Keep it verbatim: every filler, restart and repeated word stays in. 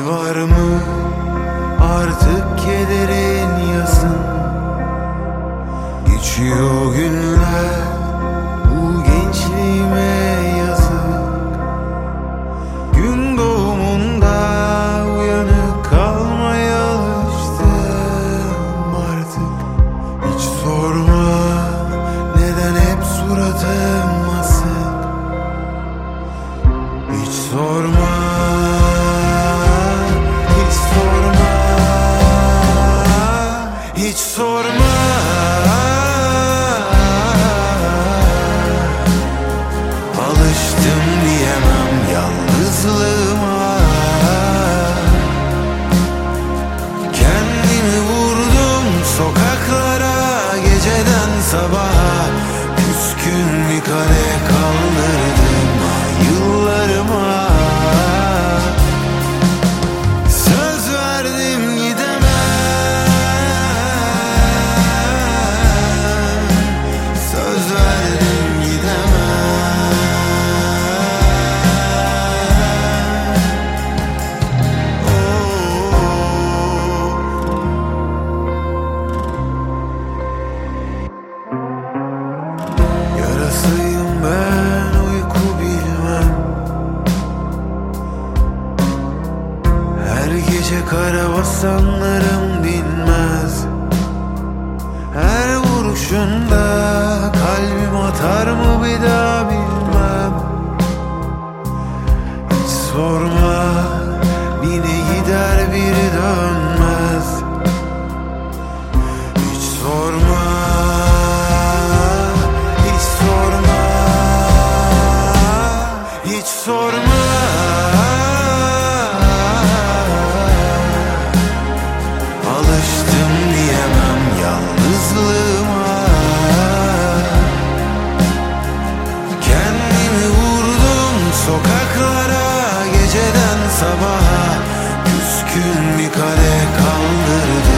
var mı artık kederin yazın? Geçiyor günler, bu gençliğime yazık. Gün doğumunda uyanık kalmaya alıştım artık. Hiç sorma neden hep suratım asık. Hiç sorma, hiç sorma, hiç sorma. Alıştım diyemem yalnızlığıma. Kendimi vurdum sokaklara, geceden sabaha. Küskün bir kare kaldırdım yıllarıma. Söz verdim gidemem, söz verdim gidemem. Oh. Yarasıyım ben, uyku bilmem. Her gece karabasanlarım dinmez. Her vuruşunda kalbim atar mı bir daha bilmem. Hiç sorma, biri gider biri dönmez. Hiç sorma, hiç sorma, hiç sorma. Alıştım diyemem yalnızlığıma. Kendimi vurdum sokaklara, geceden sabaha. Küskün bir kare kaldırdım